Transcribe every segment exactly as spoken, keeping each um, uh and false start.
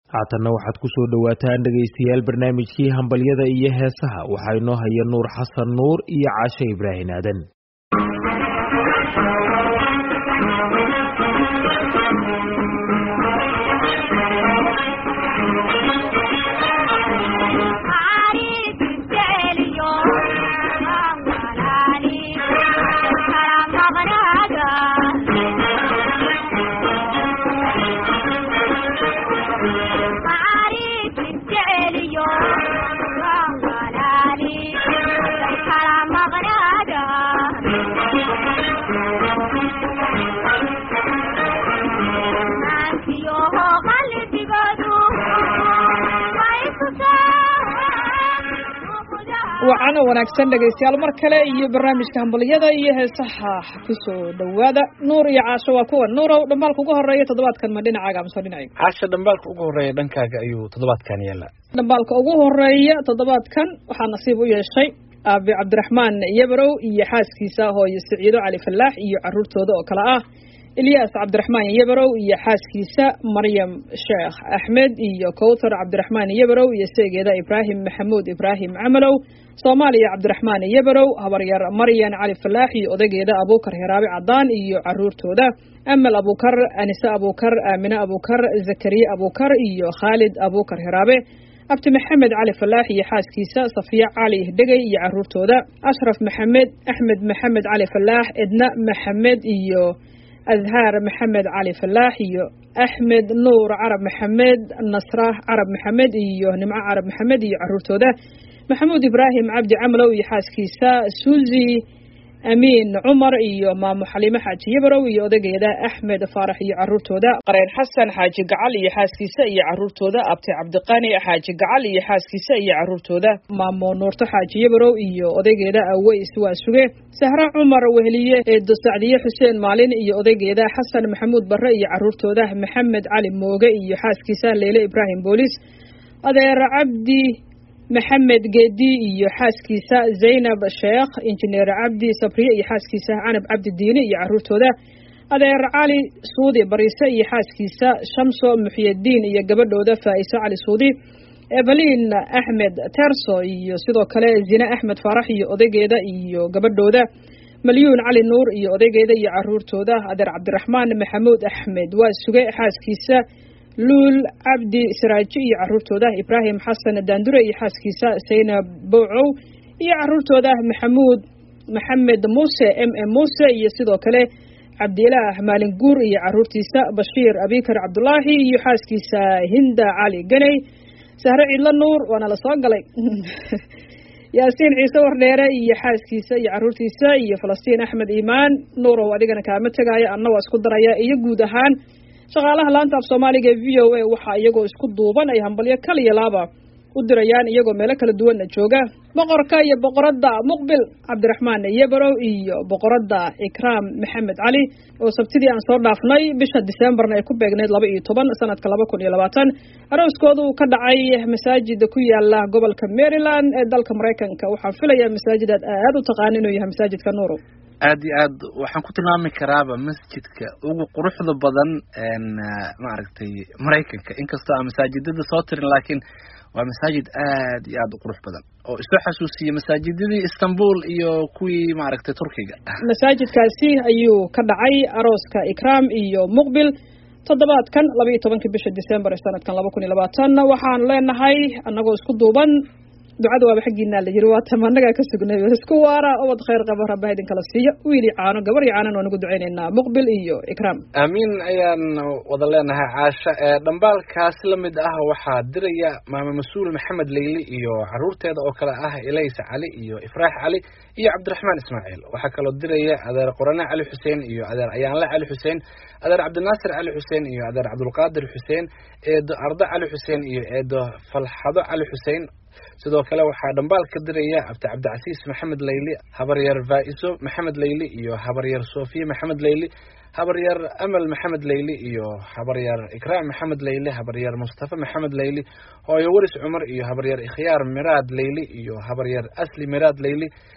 haatanna waxaad ku soo dhawaataan dhagaystayaal barnaamijkii hambalyada iyo heesaha waxaa inoo haya nuur xasan nuur iyo caashe ibraahin aadan. waxaana wanaagsan dhagaystayaal mar kale iyo barnaamijka hambaliyada iyo heesaha ku soo dhawaada nuur iyo caasho waa kuwa nuurow dhambaalka ugu horeeya toddobaadkan ma dhinacaaga ama soo dhinacayga caasho dhambaalka ugu horeeya dhankaaga ayuu toddobaadkan yaala dhambaalka ugu horeeya toddobaadkan waxaa nasiib u yeeshay aabi cabdiraxmaan yabarow iyo xaaskiisa hooyo siciido cali falaax iyo caruurtooda oo kale ah ilyaas cabdiraxmaan yabarow iyo xaaskiisa maryam sheekh axmed iyo kowtar cabdiraxmaan yabarow iyo seegeeda ibraahim maxamuud ibraahim camalow soomaaliya cabdiraxmaan yabarow habaryar maryan cali falaax iyo odageeda abuukar hiraabe cadaan iyo caruurtooda amal abuukar anise abuukar aamine abuukar zakariya abuukar iyo khaalid abuukar hiraabe abti maxamed cali falaax iyo xaaskiisa safiya cali dhegey iyo caruurtooda ashraf maxamed axmed maxamed cali falaax edna maxamed iyo azhaar maxamed cali falaax iyo axmed nuur carab maxamed nasra carab maxamed iyo nimco carab maxamed iyo caruurtooda maxamuud ibraahim cabdi camalow iyo xaaskiisa suuzi amiin cumar iyo maamo xaliime xaaji yabarow iyo odageeda axmed faarax iyo caruurtooda qareen xasan xaaji gacal iyo xaaskiisa iyo caruurtooda abti cabdiqani xaaji gacal iyo xaaskiisa iyo caruurtooda maamo nuurto xaaji yabarow iyo odageeda aweys waa suge sahra cumar wehliye eedo sacdiye xuseen maalin iyo odageeda xasan maxamuud barre iyo caruurtooda maxamed cali mooge iyo xaaskiisa leyle ibraahim boolis adeer cabdi maxamed geedi iyo xaaskiisa zaynab sheekh injineer cabdi sabriye iyo xaaskiisa canab cabdi diine iyo caruurtooda adeer cali suudi bariise iyo xaaskiisa shamso muxiyadiin iyo gabadhooda faa'iso cali suudi evelin axmed terso iyo sidoo kale zine axmed faarax iyo odaygeeda iyo gabadhooda malyuun cali nuur iyo odaygeeda iyo caruurtooda adeer cabdiraxmaan maxamuud axmed waa suge xaaskiisa luul cabdi siraaji iyo caruurtooda ibraahim xasan daandure iyo xaaskiisa saynab bowcow iyo caruurtooda maxamuud maxamed muuse m m muuse iyo sidoo kale cabdilaah maalin guur iyo caruurtiisa bashiir abikar cabdulaahi iyo xaaskiisa hinda cali ganey sahre ciidla nuur waana la soo galay yaasiin ciise wardheere iyo xaaskiisa iyo caruurtiisa iyo falastiin axmed iimaan nuurow adigana kaama tegaayo anna waa isku daraya iyo guud ahaan shaqaalaha laanta af soomaaliga v o a waxaa iyagoo isku duuban ay hambalyo kal iyo laaba u dirayaan iyagoo meelo kala duwanna jooga boqorka iyo boqoradda muqbil cabdiraxmaan yabarow iyo boqoradda ikraam maxamed cali oo sabtidii aan soo dhaafnay bisha diseembarna ay ku beegneyd laba iyo toban sanadka laba kun iyo labaatan arooskoodu ka dhacay masaajida ku yaala gobolka maryland ee dalka maraykanka waxaan filayaa masaajidaad aad u taqaan inuu yahay masaajidka nuurow aad iyo aad waxaan ku tilmaami karaaba masjidka ugu quruxda badan maaragtay maraykanka inkastoo aan masaajidada soo tirin laakiin waa masaajid aad iyo aad u qurux badan oo isoo xasuusiya masaajidadii istanbul iyo kuwii maaragtay turkiga masaajidkaasi ayuu ka dhacay arooska ikraam iyo muqbil toddobaadkan laba iyo tobankii bisha disembar ee sanadkan laba kun iyo labaatan waxaan leenahay annagoo isku duuban ducada waaba xaggiina la yiri waa tamanaga ka sugnay isku waara ubad khayr qaba rabbi idin kala siiyo wiili caano gabar iyo caano nagu duceyneynaa muqbil iyo ikraam amiin ayaan wada leenahay caasha ee dhambaalkaas la mid ah waxaa diraya maama masuul maxamed leyli iyo caruurteeda oo kale ah ilaysa cali iyo ifraax cali iyo cabdiraxmaan ismaaciil waxaa kaloo diraya adeer qorane cali xuseen iyo adeer ayaanle cali xuseen adeer cabdinaasir cali xuseen iyo adeer cabdulqaadir xuseen eedo ardo cali xuseen iyo eedo falxado cali xuseen sidoo kale waxaa dhambaal ka diraya abti cabdicasiis maxamed leyli habaryar faa'iso maxamed leyli iyo habaryar sofiya maxamed leyli habaryar amal maxamed leyli iyo habaryar ikraam maxamed leyli habaryar mustafa maxamed leyli hooyo waris cumar iyo habaryar ikhyaar miraad leyli iyo habaryar asli miraad leyli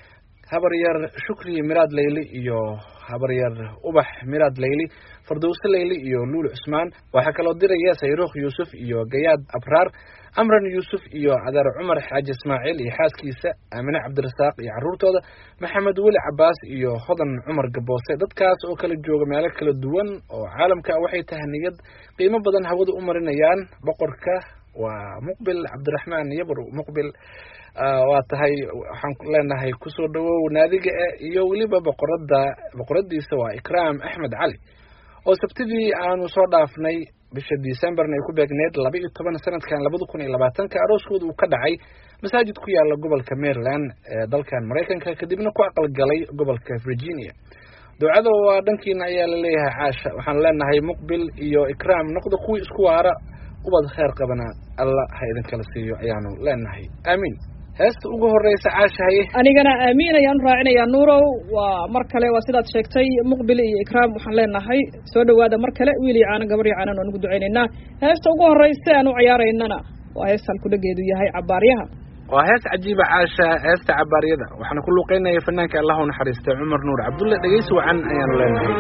habaryar shukri miraad leyli iyo habaryar ubax miraad leyli fardowse leyli iyo luul cusmaan waxaa kaloo diraya sayruukh yuusuf iyo gayaad abraar amran yuusuf iyo cadaar cumar xaaji ismaaciil iyo xaaskiisa aamine cabdirasaaq iyo carruurtooda maxamed weli cabaas iyo hodan cumar gaboose dadkaas oo kala jooga meelo kala duwan oo caalamka waxay tahniyad qiimo badan hawada u marinayaan boqorka waa muqbil cabdiraxmaan yabro muqbil waa tahay waxaan leenahay kusoo dhawow naadiga iyo weliba boqorada boqoradiisa waa ikraam axmed cali oo sabtidii aanu soo dhaafnay bisha Decemberna ay ku beegneed laba iyo toban sanadkan laba kun iyo labaatan arooskooda uu ka dhacay masaajid ku yaala gobolka Maryland ee dalkan Mareykanka kadibna ku aqal galay gobolka Virginia. ducada waa dhankiina ayaa la leeyahay caasha waxaan leenahay muqbil iyo ikraam noqdo kuwii isku waara ubad khayr qabana alla ha idin kala siiyo ayaanu leenahay aamin. heesta ugu horeysa caasha haye anigana aamin ayaan raacinayaa nuurow waa mar kale waa sidaad sheegtay muqbil iyo ikraam waxaan leenahay soo dhawaada mar kale wiil iyo caano gabar iyo caano oo nagu duceynaynaa heesta ugu horeysa aanu ciyaaraynana waa heestan ku dhageedu yahay cabaaryaha waa hees cajiiba caasha heesta cabaaryada waxaana ku luuqeynaya fanaanka allah u naxariistay cumar nuur cabdulle dhegeysi wacan ayaanu leenahay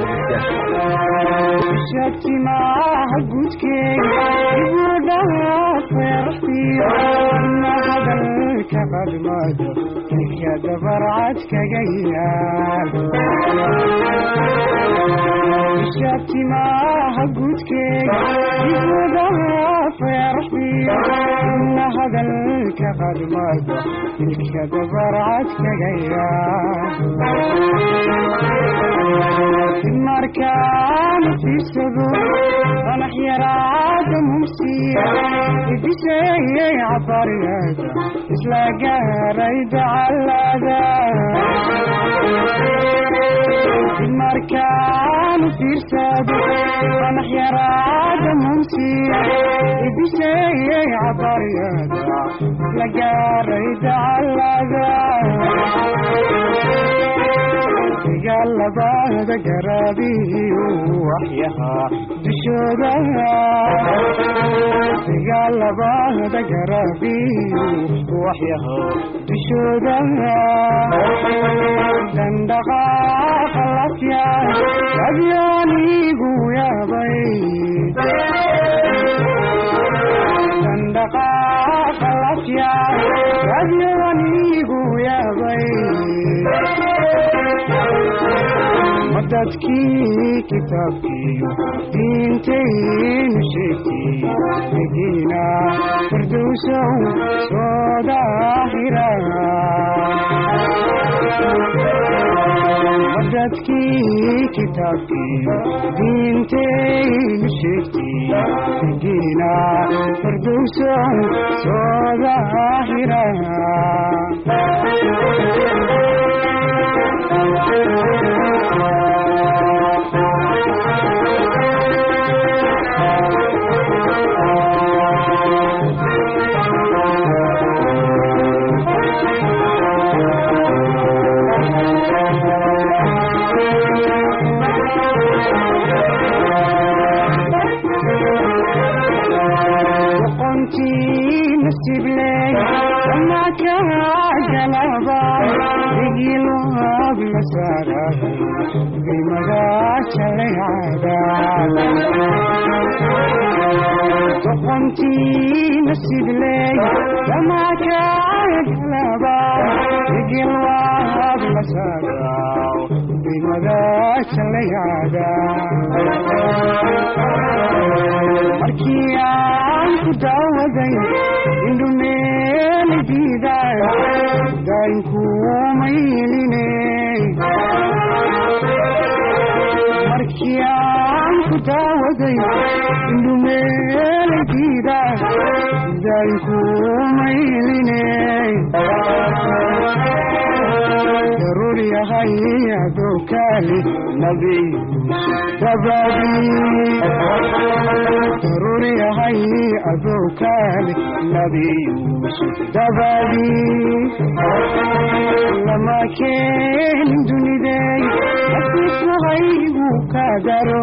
shatimaha gudkeega ibudhaha feerxiyo na hadalka qadmado ilka dabarcad kaga yaal shatimaha gudkeega ibudhaha feerxiyo na hadalka qadmado ilka dabarcad kaga yaal markaan fiirsado qanax yaraada mumsiya ibisayay cabaryada isla gaaray dacalada markaan fiirsado qanax yaraada mumsiya ibisayay cabaryada isla gaaray dacalada gaalabada garaabiyo waxyaha dushooda gaalabada garaabiyo waxyaha dushooda dandaqaaqa lafya adyanigu yaabay dandaqaaqa lafya adyanigu yaabay madadkii kitaabkiyo diintaynu sheegtay medina firdowsow soo daahira madadkii kitaabkiyo diintaynu sheegtay medina firdowsow soo daahira قنتي نسيب لي لما كان لبا يجي الوهاب مساقاو بمداش الليادا مركيان كداودي اندو ميل جيدا داينكو ميليني مركيان كداودي اندو ميل جيدا داينكو ميليني ضروري هيا دوكالي نبي دبابي ضروري هيا دوكالي نبي دبابي لما كان دوني داي أسيس هيو كادرو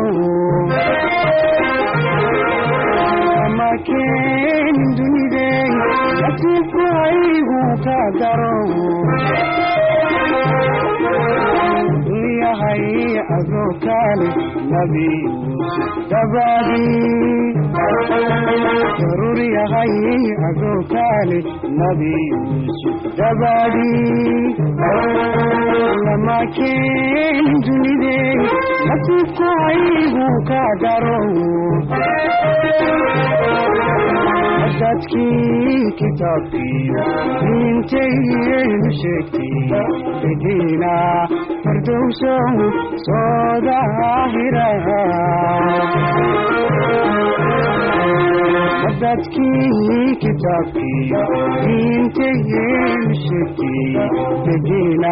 لما كان دوني داي أسيس هيو كادرو yahay adoo kale nabi dabadi darur yahay adoo kale nabi dabadi lama keen dunide nasibku aygu ka daro dadkii kitaabkii intaynu sheegtay bedina fardowsow soo daahira dadkii kitaabkii intaynu sheegtay bedina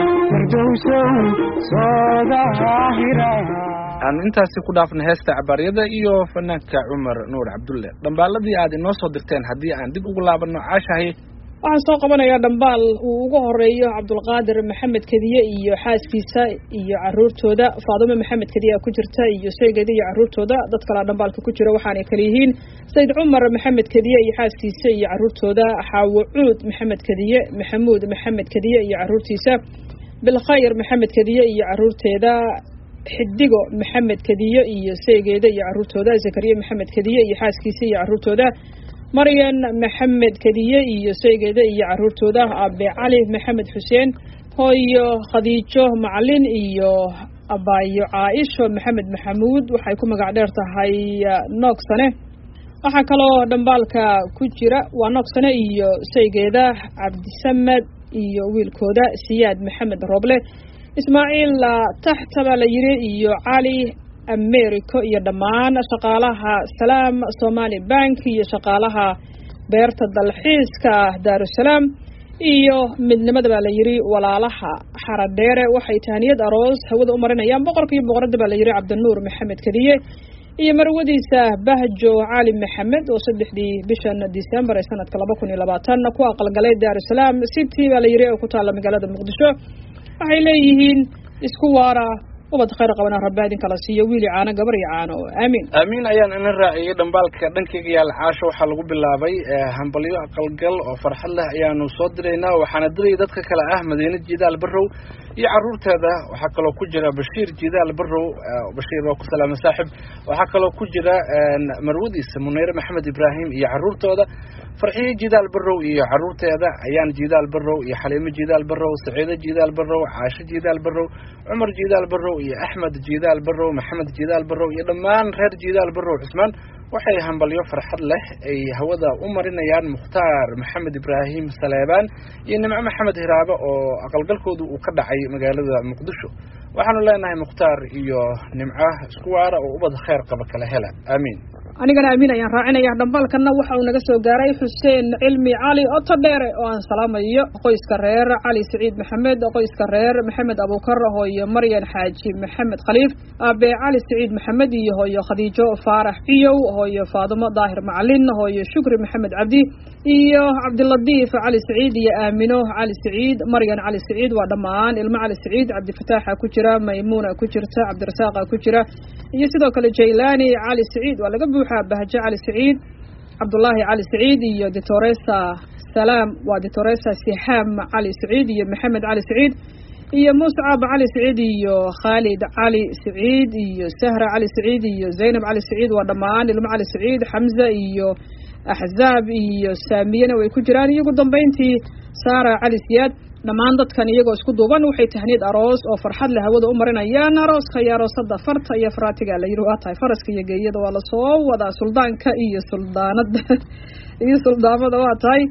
fardowsow soo daahira aan intaasi ku dhaafnay heesta cabaariyada iyo fanaanka Cumar Nuur Cabdulle. Dhambaaladii aad inoo soo dirteen haddii aan dib ugu laabano caashahay waxaan soo qabanayaa dhambaal uu ugu horeeyo Cabdulqaadir Maxamed Kadiye iyo xaaskiisa iyo caruurtooda Faadimo Maxamed Kadiye ku jirta iyo saygeeda iyo caruurtooda dad kale dhambaalka ku jira waxaanay kala yihiin Sayd Cumar Maxamed Kadiye iyo xaaskiisa iyo caruurtooda Xaawo Cuud Maxamed Kadiye Maxamuud Maxamed Kadiye iyo caruurtiisa Bilkhayr Maxamed Kadiye iyo caruurteeda xidigo Maxamed Kadiye iyo saygeeda iyo caruurtooda Zakariya Maxamed Kadiye iyo xaaskiisa iyo caruurtooda Maryan Maxamed Kadiye iyo saygeeda iyo caruurtooda Abi Cali Maxamed Xuseen hooyo Khadiijo Macalin iyo abaayo Caaisha Maxamed Maxamuud waxay ku magac dheer tahay Noogsane waxa kaloo dhambaalka ku jira waa Noogsane iyo saygeeda Cabdisamad iyo wiilkooda Siyaad Maxamed Roble Ismaaciil taxta la yiri iyo Cali America iyo dhamaan shaqaalaha Salaam Somali Bank iyo shaqaalaha beerta dalxiiska Daarusalaam iyo midnimada la yiri walaalaha Xaradheere waxay taaniyad aroos hawada u marinayaan boqorka iyo boqorada la yiri Cabdinuur Maxamed Kadiye iyo marwadiisa Bahjo Cali Maxamed oo saddexdii bishan December ee sanadka laba kun iyo labaatan ku aqalgalay Daarusalaam City la yiri oo ku taala magaalada Muqdisho waxay leeyihiin isku waara ubad khayr qabana rabbaadin kala siiyo wiil caana gabar caano aamin aamin ayaan ana raaciyay dhambaalka dhankayga yaal caasho waxa lagu bilaabay hambalyo aqalgal oo farxad leh ayaanu soo direynaa waxaana diray dadka kale ah Madiina Jidaal Barrow iyo caruurteeda waxa kale oo ku jira Bashiir Jidaal Barrow Bashiir oo ku salaam saaxib waxa kale oo ku jira marwadiisa Munayr Maxamed Ibrahim iyo caruurtooda Farxiye Jidaal Barrow iyo caruurteeda ayaan Jidaal Barrow iyo Xaliimo Jidaal Barrow Saciida Jidaal Barrow Caasha Jidaal Barrow Cumar Jidaal Barrow iyo Axmed Jidaal Barrow Maxamed Jidaal Barrow iyo dhamaan reer Jidaal Barrow Cusmaan waxay hambalyo farxad leh ay hawada u marinayaan Mukhtaar Maxamed Ibrahim Saleebaan iyo Nimco Maxamed Hiraabo oo aqalgalkoodu uu ka dhacay magaalada Muqdisho waxaanu leenahay Mukhtaar iyo Nimco isku waara oo ubad khayr qaba kala hela aamin anigana aamin ayaan raacinayaa dhambaalkana waxa uu naga soo gaaray Xuseen Cilmi Cali Otodheere oo aan salaamayo qoyska reer Cali Saciid Maxamed qoyska reer Maxamed Abuukar hooyo Maryan Xaaji Maxamed Khaliif Abe Cali Saciid Maxamed iyo hooyo Khadiijo Faarax Ciyow hooyo Faadimo Daahir Macalin hooyo Shukri Maxamed Cabdi iyo Cabdiladiif Cali Saciid iyo Aamino Cali Saciid Maryan Cali Saciid waa dhamaan ilmo Cali Saciid Cabdi Fataax ku jira Maymuuna ku jirta Cabdirasaaq ku jira iyo sidoo kale Jaylaani Cali Saciid waa laga buuxaa Bahjo Cali Saciid Cabdullaahi Cali Saciid iyo Ditoresa Salaam waa Ditoresa Siham Cali Saciid iyo Maxamed Cali Saciid iyo Muscab Cali Saciid iyo Khalid Cali Saciid iyo Sahra Cali Saciid iyo Zainab Cali Saciid waa dhamaan ilmo Cali Saciid Hamza iyo Ahzaab iyo Saamiyana way ku jiraan iyagu dambeyntii Sara Cali Siyaad dhamaan dadkan iyagoo isku duuban waxay tahniyad aroos oo farxad leh hawada u marinayaan arooska iyo aroosada farta iyo faraatiga la yiri waa tahay faraska iyo geeyada waa la soo wadaa suldaanka iyo suldaanada iyo suldaamada waa tahay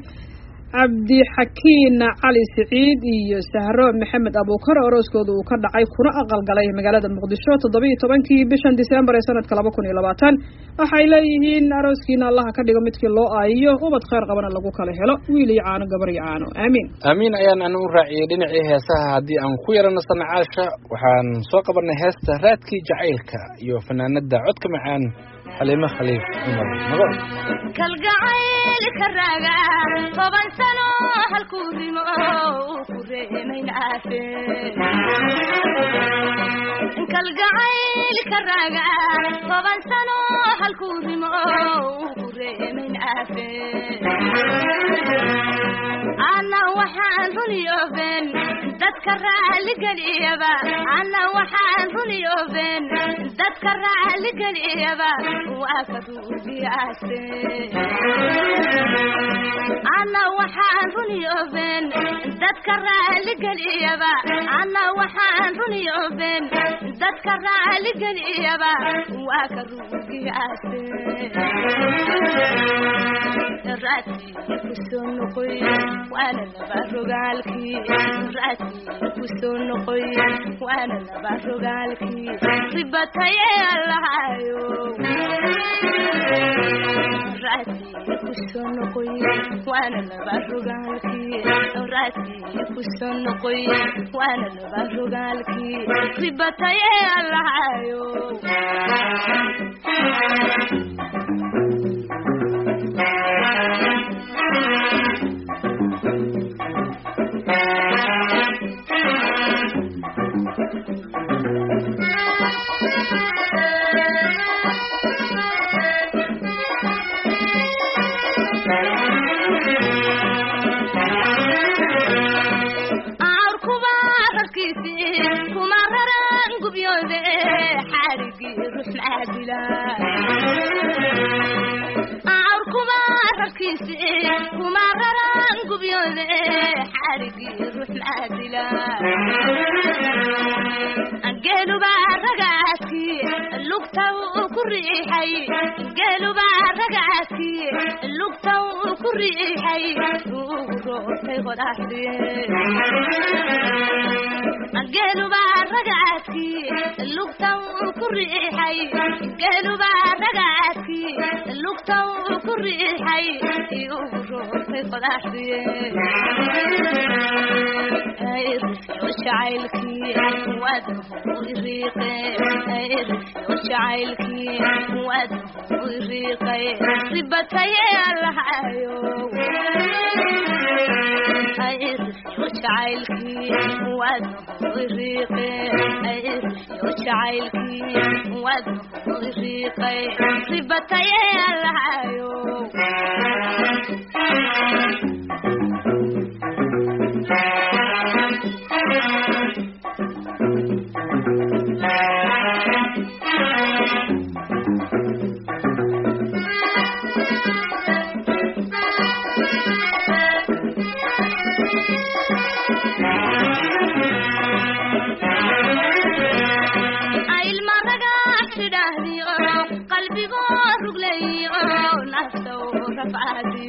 Cabdi Xakiin Cali Saciid iyo Sahro Maxamed Abuukar arooskoodu uu ka dhacay kuna aqalgalay magaalada Muqdisho toddoba iyo tobankii bishan December ee sanadka laba kun iyo labaatan waxay leeyihiin arooskiina Allah ka dhigo midkii loo aayo ubad khayr qabana lagu kala helo wiil iyo caano gabar iyo caano aamin aamin ayaan anu raaciyay dhinacii heesaha haddii aan ku yarana sanacaasha waxaan soo qabanay heesta raadkii jacaylka iyo fanaanada codka macaan Xaliimo Khaliif Umar Mago kalgacayl karaga toban sano halkuu rimo ku reemayn aafe kalgacayl karaga toban sano halkuu rimo ku reemayn aafe ana waxaan runiyoben dadka raali geliyaba ana waxaan runiyooben dadka raali geliyaba waa ka ruugiyaase ana waxaan runiyooben dadka raali geliyaba ana waxaan runiyooben dadka raali geliyaba waa ka ruugiyaase raati kusoo noqoy waana laba rogaalkii raati kusoo noqoy waana laba rogaalkii ribataye allahayo raati kusoo noqoy waana laba rogaalkii raati kusoo noqoy waana laba rogaalkii ribataye allahayo قالوا بارقاتي اللقطة وكريحي قالوا بارقاتي اللقطة وكريحي وروحي غداحي قالوا بارقاتي اللقطة وكريحي قالوا بارقاتي اللقطة وكريحي وروحي غداحي وشعيلكي وادمه وريقي وشعيلكي وادمه وريقي ربتي الحيو وشعيلكي وادمه وريقي وشعيلكي وادمه وريقي ربتي الحيو قلبي غرق لي نفسه رفعتي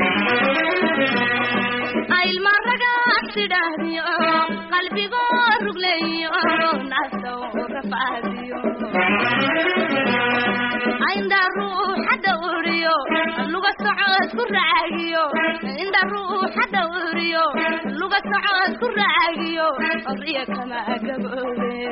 أي المرة قاعد تدهني قلبي غرق لي نفسه رفعتي عند الروح دوريو اللغة السعود كراعيو عند الروح دوريو اللغة السعود كراعيو الريك ما قبولي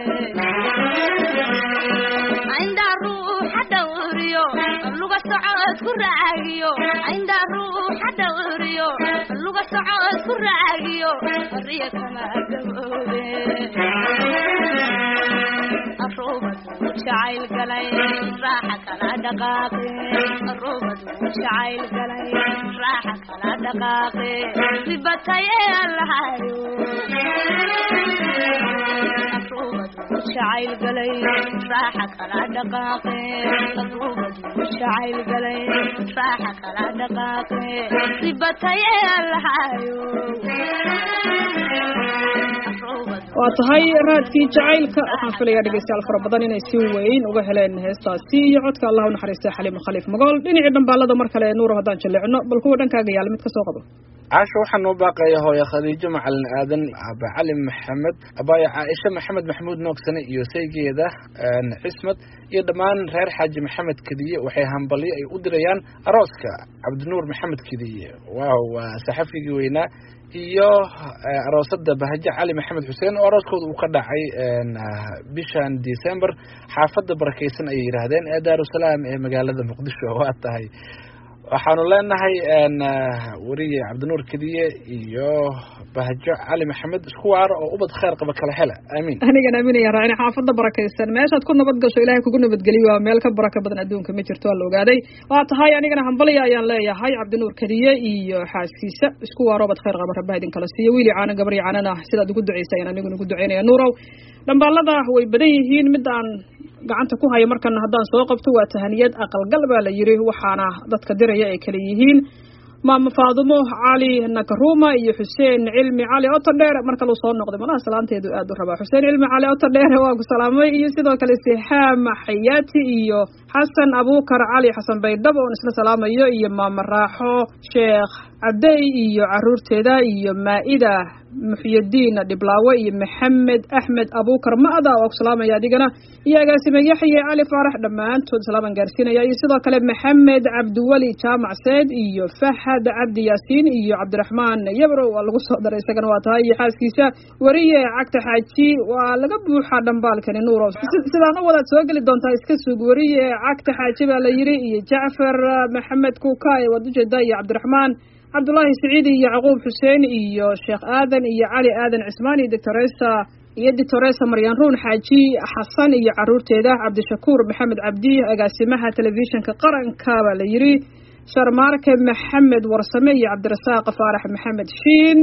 عند الروح دوريو اللغة السعود كراعيو عند الروح دوريو اللغة السعود كراعيو الريك ما قبولي الروبة وشعيل قلي راحك على دقاقي الروبة وشعيل قلي راحك على دقاقي ربتي الحيو الروبة وشعيل قلي راحك على دقاقي الروبة وشعيل قلي راحك على دقاقي ربتي الحيو waa tahay raadkii jacaylka waxaan filayaa dhegeystayaal fara badan inay si weyn uga heleen heestaasi iyo codka allah u naxariistay xaliim khaliif magool dhinacii dhambaalada mar kale nuur haddaan jaleecno bal kuwa dhankaaga yaala mid ka soo qabo caasho waxaa noo baaqaya hooyo khadiijo macalin aadan aba cali maxamed abaya caaisha maxamed maxamuud noogsane iyo saygeeda cismad iyo dhammaan reer xaaji maxamed kadiye waxay hambalyo ay u dirayaan arooska cabdinuur maxamed kadiye waaw waa saxafigii weynaa iyo aroosada bahaje cali maxamed xuseen oo arooskooda uu ka dhacay bishan December xaafada barakeysan ay yiraahdeen ee Daarusalaam ee magaalada Muqdisho waa tahay waxaanu leenahay weriye cabdinuur kediye iyo bahjo cali maxamed isku waaro oo ubad khayr qaba kala hela aamiin. anigan aaminaya raacina xaafada barakaysan meeshaad ku nabad gasho ilaahay kugu nabadgeliyo waa meel ka baraka badan adduunka ma jirto waa la ogaaday. waa tahay anigana hambalya ayaan leeyahay cabdinuur kediye iyo xaaskiisa isku waaro ubad khayr qaba rabbaha idin kala siiyo wiili caana gabar caanana sidaad ugu duceysayeen aniguna ugu duceynaya nuurow. dhambaalada way badan yihiin mid aan gacanta ku hayo markan haddaan soo qabto waa tahaniyad aqalgal baa la yiri waxaana dadka diraya ay kala yihiin maama Faadumo Cali Nakaruma iyo Xuseen Cilmi Cali Otodheer marka loo soo noqday malaha salaanteedu aad u rabaa Xuseen Cilmi Cali Otodheer waa ku salaamay iyo sidoo kale Siham Xayaati iyo Xasan Abuukar Cali Xasan Baydhabo oo isla salaamayo iyo maama Raaxo Sheekh Caday iyo caruurteeda iyo Maa'ida Muxyidiin Dhiblaawe iyo Maxamed Axmed Abuukar Maada oo ku salaamaya adigana iyo agaasime Yaxye Cali Faarax dhamaantood salaaman gaarsiinaya iyo sidoo kale Maxamed Cabdiwali Jaamac Said iyo Fahad Cabdi Yaasiin iyo Cabdiraxmaan Yabro waa lagu soo daray isagana waa tahay xaaskiisa wariye cagta xaaji waa laga buuxa dhambaalkani nuuro sidaan u wada soo gali doontaa iska suug wariye cagta xaaji baa la yiri iyo Jaafar Maxamed Kuukay wada jeeda iyo Cabdiraxmaan Abdullahi Saciid iyo Yacquub Xuseen iyo Sheekh Aadan iyo Cali Aadan Cismaan iyo Doctoresa iyo Doctoresa Maryan Ruun Xaaji Xasan iyo caruurteeda Cabdishakuur Maxamed Cabdi agaasimaha telefishinka qaranka baa la yiri Sharmaarke Maxamed Warsame iyo Cabdirasaaq Faarax Maxamed Shiin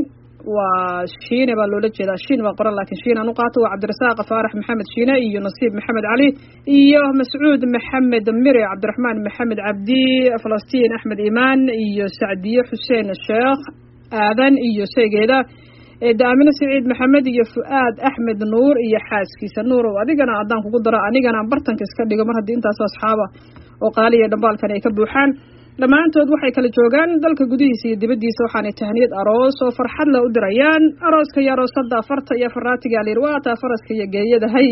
waa Shiine baa loola jeedaa Shiin baa qoran laakiin Shiin aan u qaato waa Cabdirasaaq Faarax Maxamed Shiine iyo Nasiib Maxamed Cali iyo Mascuud Maxamed Mire Cabdiraxmaan Maxamed Cabdi Falastiin Axmed Imaan iyo Sacdiye Xuseen Sheekh Aadan iyo Seegeeda Daamina Saciid Maxamed iyo Fuaad Axmed Nuur iyo xaaskiisa Nuur adigana adaan kugu dara anigana bartanka iska dhigo mar haddii intaas asxaaba oo qaaliya dhambaalkan ay ka buuxaan dhamaantood waxay kala joogaan dalka gudihiisa iyo dibadiisa waxaanay tahniyad aroos oo farxad la u dirayaan arooska iyo aroosada farta iyo faraatiga leer waata faraska iyo geeyada hay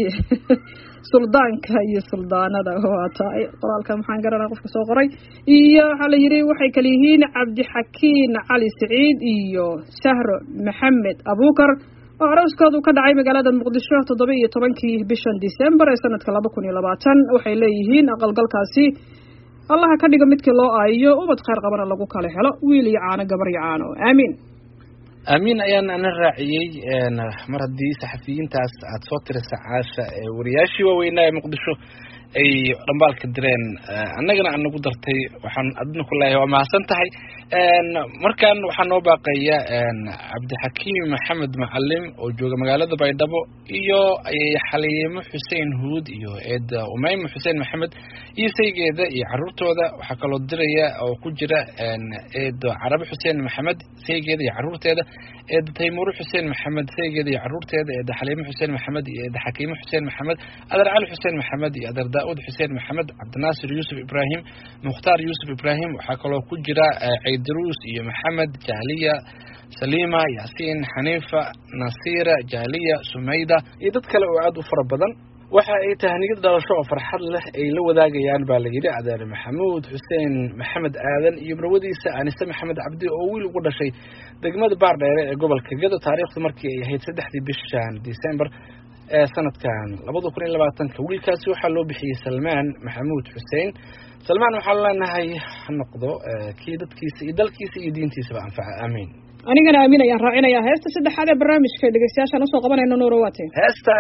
suldaanka iyo suldaanada waata qoraalka maxaan garanaa qofka soo qoray iyo waxa la yiri waxay kala yihiin Cabdi Xakiin Cali Saciid iyo Sahro Maxamed Abuukar oo arooskoodu ka dhacay magaalada Muqdisho toddoba iyo tobankii bishan December ee sanadka laba kun iyo labaatan waxay leeyihiin aqalgalkaasi Allah ka dhigo midkii loo aayo ubad khayr qabana lagu kala helo wiil iyo caano gabar iyo caano aamin aamin ayaan ana raaciyay mar haddii saxafiyiintaas aad soo tirisa caasha wariyaashii waaweynaa ee Muqdisho ay dhambaalka direen annagana aan nagu dartay waxaan adna ku leeyahay waa mahadsan tahay markaan waxaan noo baaqaya Cabdixakiim Maxamed Macallim oo jooga magaalada Baydhabo iyo Xaliimo Xuseen Huud iyo Eed Umayma Xuseen Maxamed iyo saygeeda iyo caruurtooda waxa kale oo diraya oo ku jira Eed Carabi Xuseen Maxamed saygeeda iyo caruurteeda Eed Taymur Xuseen Maxamed saygeeda iyo caruurteeda Eed Xaliimo Xuseen Maxamed iyo Eed Xakiimo Xuseen Maxamed Adar Cali Xuseen Maxamed iyo Adar Daawud Xuseen Maxamed Cabdinaasir Yusuf Ibrahim Mukhtaar Yusuf Ibrahim waxa kale oo ku jira Ciidruus iyo Maxamed Jahliya Salima Yaasiin Xaniifa Nasiira Jahliya Sumayda iyo dad kale oo aad u fara badan waxa ay tahniyad dhalasho oo farxad leh ay la wadaagayaan baa la yiri Adaale Maxamuud Xuseen Maxamed Aadan iyo marwadiisa Anise Maxamed Cabdi oo wiil ugu dhashay degmada Baardheere ee gobolka Gedo taariikhdu markii ay ahayd saddexdii bishan December ee sanadkan laba kun iyo labaatan wiilkaasi waxa loo bixiyay Salmaan Maxamuud Xuseen Salmaan waxa la leenahay noqdo kii dadkiisa iyo dalkiisa iyo diintiisa ba anfaca aamin anigana aamin ayaan raacinayaa heesta saddexaad ee barnaamijka dhageystayaasha usoo qabanayno Nuuro waate heesta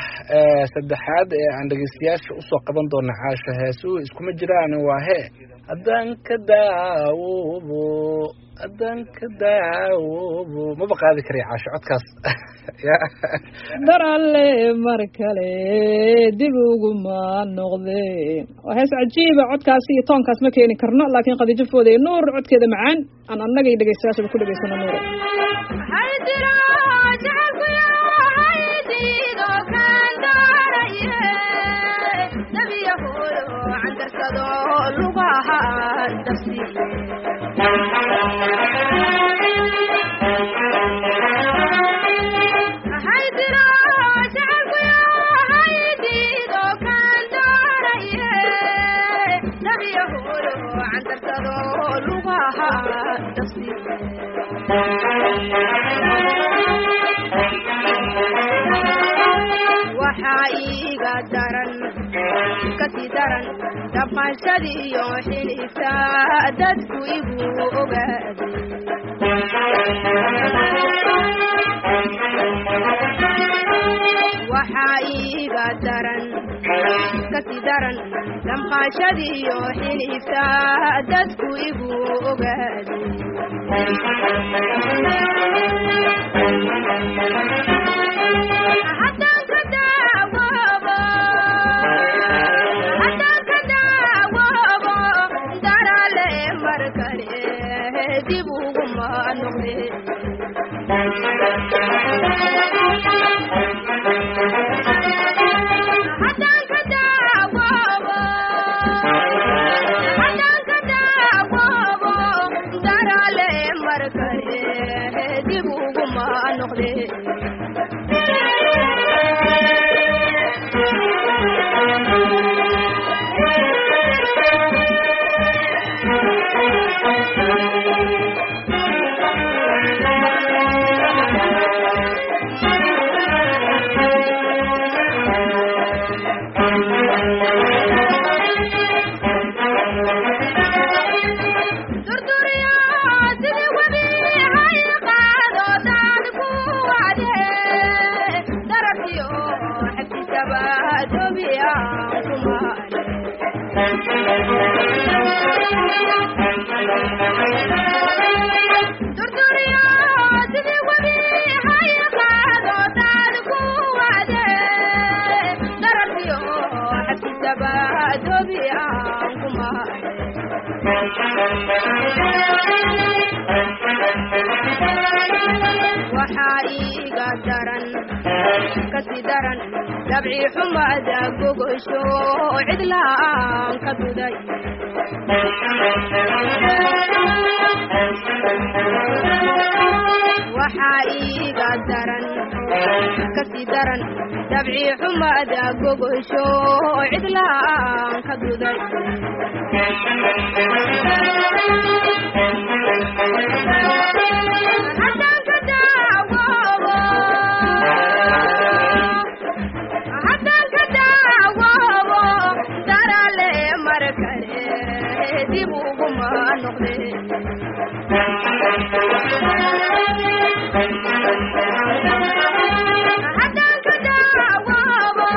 saddexaad ee aan dhageystayaasha usoo qaban doono caasha heesu iskuma jiraan waa he haddaan ka daawoobo haddaan ka daawoobo ma baqaadi karay caasho codkaas dar alle mar kale dib uguma noqdeen waa hees cajiiba codkaasi iyo toonkaas ma keeni karno laakiin Khadiijo Fooday Nuur codkeeda macaan aan annaga iyo dhageystayaasha ku dhageysano Nuuro waxaa iiga daran kasii daran dabqaanshadii iyo xilisa dadku igu ogaaday waxaa iiga daran kasii daran dabqaanshadii iyo xilisa dadku igu ogaaday haddaan ka daawoobo haddaan ka daawoobo daraale mar kale dib uguma noqde haddaan ka daawoobo haddaan ka daawoobo daraale mar kale dib uguma noqde waxaa iiga daran kasii daran dabci xumada gogosho cidlaan ka duday waxaa iiga daran kasii daran dabci xumada gogosho cidlaan ka duday haddaan ka daawoobo haddaan ka daawoobo daraale mar kale dib uguma noqde haddaan ka daawoobo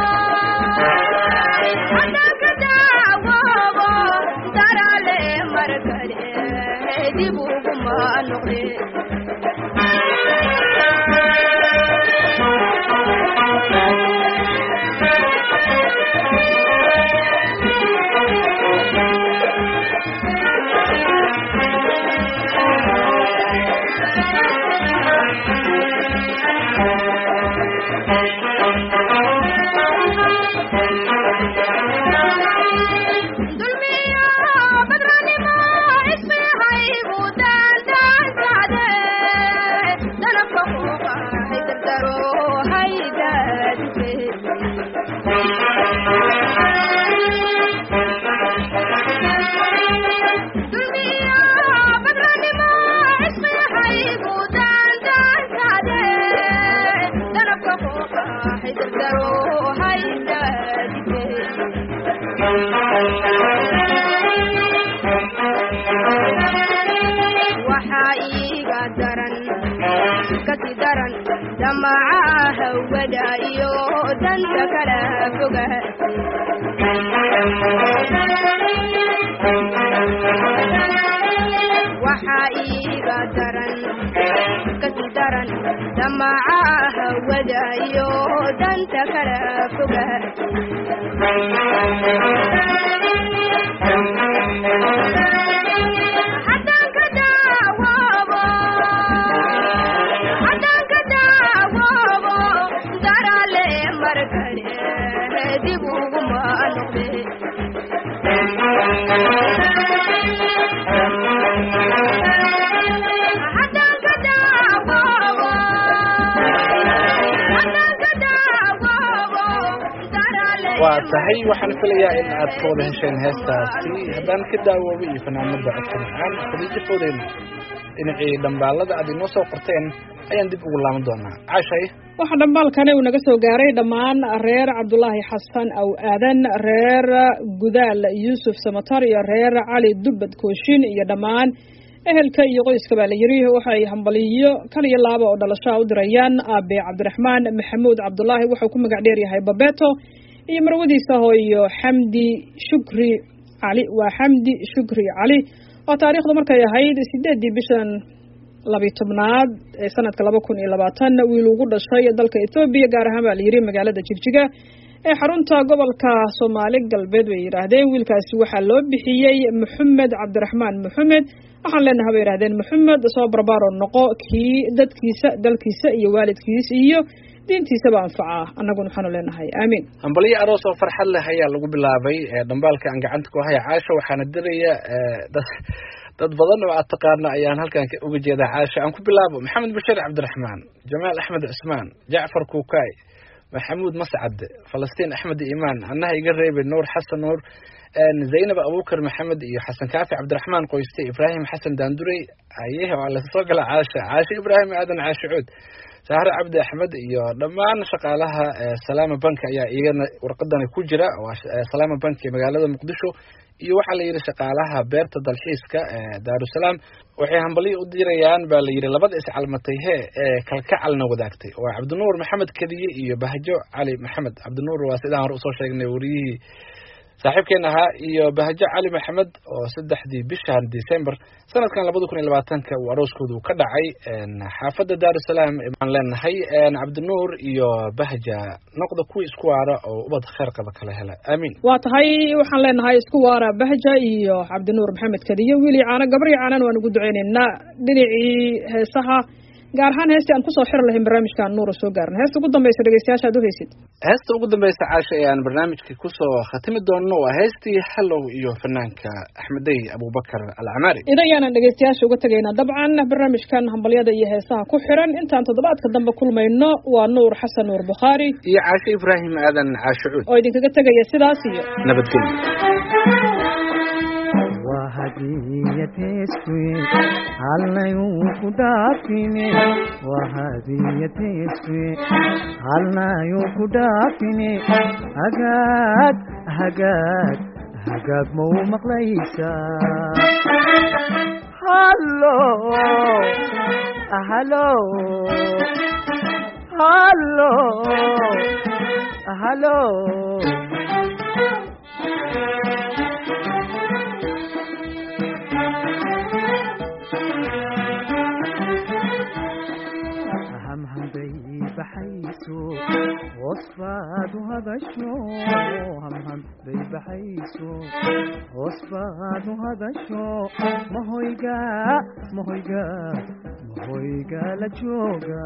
haddaan ka daawoobo daraale mar kale dib uguma noqde dulmiyo badranimo ismihaygu daandaankaade danabka quuqa haydardaro haydaadise dulmiyo badranimo ismihaygu daandaankaade danabka quuqa haydardaro haydaadise waxaa iiga daran kasii daran damaca hawada iyo danta kala fogaatay waxaa iiga daran kasii daran damaca hawada iyo danta kala fogaatay haddaan ka daawoobo haddaan ka daawoobo daraale mar kale dib uguma noqde haddaan ka daawoobo haddaan ka daawoobo daraale waa tahay waxaan filayaa in aad ka wada hesheen heestaasi haddaan ka daawoobo iyo fanaanada codka macaan khadiijo foodeen dhinacii dhambaalada aad inoo soo qorteen ayaan dib ugu laaban doonaa caashay waxaa dhambaalkani uu naga soo gaaray dhammaan reer cabdulaahi xasan aw aadan, reer gudaal yuusuf samatar iyo reer cali dubbad kooshin iyo dhammaan ehelka iyo qoyska baa la yiri. waxay hambaliyo kal iyo laaba oo dhalashaa u dirayaan aabe cabdiraxmaan maxamuud cabdulaahi, wuxuu ku magac dheer yahay babeto, iyo marwadiisa hooyo xamdi shukri cali. waa xamdi shukri cali oo taariikhdu markay ahayd sideedii bishan labiyi tobnaad ee sanadka laba kun iyo labaatan wiil ugu dhashay dalka Ethiopia, gaar ahaan baa la yiri magaalada Jigjiga ee xarunta gobolka Soomaali galbeed. way yiraahdeen wiilkaasi waxaa loo bixiyey Maxamed Cabdiraxmaan Maxamed. waxaan leenahay bay yiraahdeen Maxamed soo barbaaro noqo kii dadkiisa, dalkiisa iyo waalidkiisa iyo diintiisaba anfaca. annaguna waxaanu leenahay aamin. hambaliyo aroos oo farxad leh ayaa lagu bilaabay dhambaalka aan gacanta ku haya Caasha, waxaana diraya dad badan oo aad taqaana ayaan halkan uga jeedaa. Caasha aan ku bilaabo maxamed bashir cabdiraxmaan, jamaal axmed cusmaan, jacfar kuukay, maxamuud mascad, falastiin axmed iimaan, annaha iga reebay nuur xasan nuur, zaynab abubakar maxamed iyo xasan kaafi cabdiraxmaan qoyste, ibraahim xasan daandurey. ayehe waa la soo gala Caasha Caasha ibraahim aadan Caasha cuud, sahre cabdi axmed iyo dhammaan shaqaalaha salaama bank ayaa iyagana warqadani ku jira. waa salaama bank ee magaalada muqdisho iyo waxaa la yiri shaqaalaha beerta dalxiiska ee Daarusalaam. waxay hambaliyo u dirayaan baa la yiri labada iscalmatay he ee kalkacalna wadaagtay, waa Cabdinuur Maxamed Kadiye iyo Bahjo Cali Maxamed. Cabdinuur waa sidaan hore usoo sheegnay wariyihii saaxiibkeena ahaa, iyo Bahjo Cali Maxamed oo saddexdii bishan December sanadkan labada kun iyo labaatanka uu arooskoodu ka dhacay xaafadda Daarusalaam. aan leenahay Cabdinuur iyo Bahja noqdo kuwii isku waara oo ubad khayr qaba kala hela, aamin. waa tahay waxaan leenahay isku waara Bahja iyo Cabdinuur Maxamed Kadiye, wiili caana gabri caanan waan ugu duceynaynaa. dhinacii heesaha gaar ahaan heestii aan kusoo xiri lahayn barnaamijkan nuur soo gaarna, heesta ugu dambaysa dhegeystayaasha aad u haysid. heesta ugu dambaysa Caasha ee aan barnaamijka kusoo khatimi doono waa heestii Hallow iyo fanaanka Axmedey Abubakar Alcamaari. idayaanan dhegeystayaasha uga tegaynaa dabcan barnaamijkan hambalyada iyo heesaha ku xiran. intaan toddobaadka dambe kulmayno waa nuur xasan nuur bukhaari iyo Caasha ibraahim aadan Caasha cuud oo idinkaga tegaya sidaas iyo nabadgelyo. وهديتي هلا يوكدافيني وهديتي هلا يوكدافيني هجاد هجاد هجاد مو مقليسا هلو هلو هلو هلو بحيسو وصفاد هذا الشو هم هم بحيسو وصفاد هذا الشو ما هو يقا ما هو يقا ما هو يقا لجوقا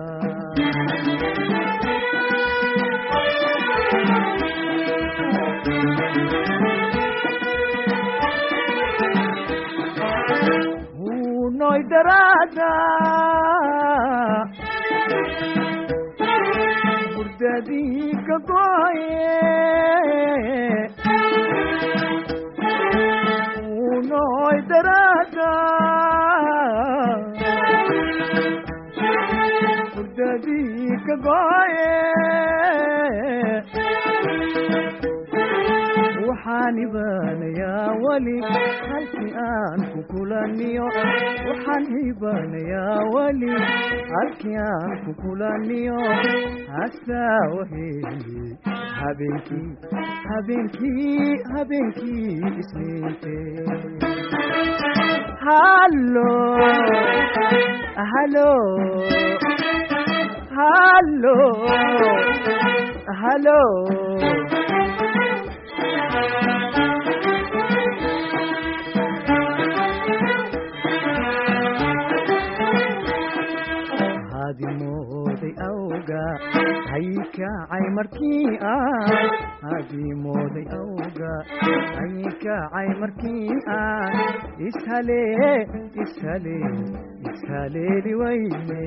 هو نوي درادا داديك قوي ونوي درادا داديك قوي وحاني بان يا ولي halkii aan ku kulaniyo waxaan baan ya wali halkii aan ku kulaniyo hasta waheli habeenkii habeenkii habeenkii isniinte hallo hallo hallo hallo moday awga hayka ay markii ah hadi moday awga hayka ay markii ah ishale ishale ishale liwayne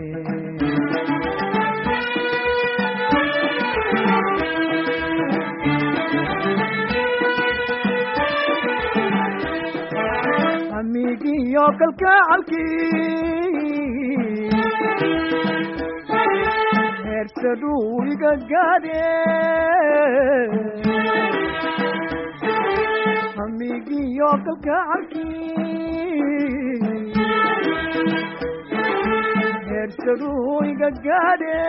amigi yo kalkaalki heersaduu iga gaadhe hamigiyo kalkacalkii heersaduu iga gaadhe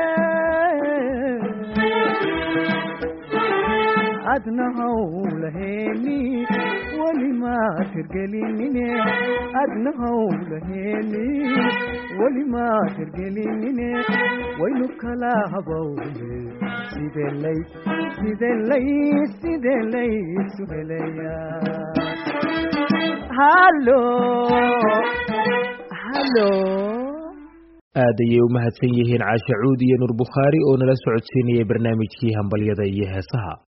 adna hawlaheeni weli maad hirgelinine adna hawlaheeni weli maad hirgelinine waynu kala habawne sidee lay sidee lay sidee laysu helayaa hallo hallo aad ayay u mahadsan yihiin caasha cuud iyo nuur bukhaari oo nala socodsiinayay barnaamijkii hambalyada iyo heesaha.